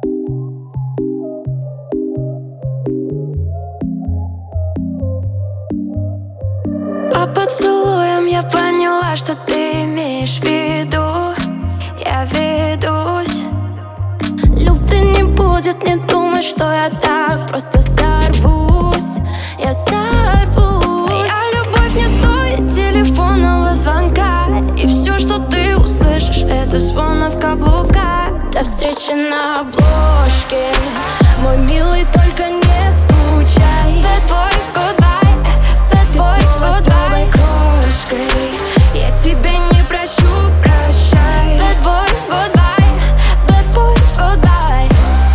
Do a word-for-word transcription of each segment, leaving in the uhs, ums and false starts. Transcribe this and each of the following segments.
По поцелуям я поняла, что ты имеешь в виду. Я ведусь. Любви не будет, не думай, что я так просто сорвусь. Я сорвусь. Моя любовь не стоит телефонного звонка, и все, что ты услышишь, это звон от каблука. До встречи на обложке, мой милый, только не стучай. Bad boy, goodbye, bad boy, goodbye. Крошкой я тебя не прощу, прощай. Bad boy, goodbye, bad boy, goodbye.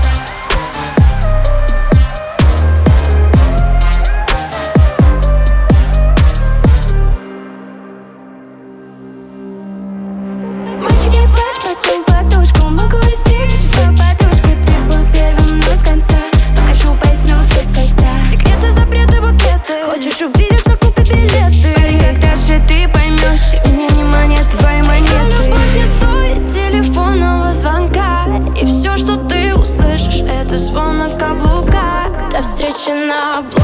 Мальчик, не плачь, потом подушку. Могу расстелить твою подушку. Ты был первым, но с конца. Покажу пальцем без кольца. Секреты, запреты, букеты. Хочешь увидеться, купи билеты. Парень, когда же ты поймешь, у меня внимание твоей монеты. Любовь не стоит телефонного звонка, и все, что ты услышишь, это звон от каблука. До встречи на облаке.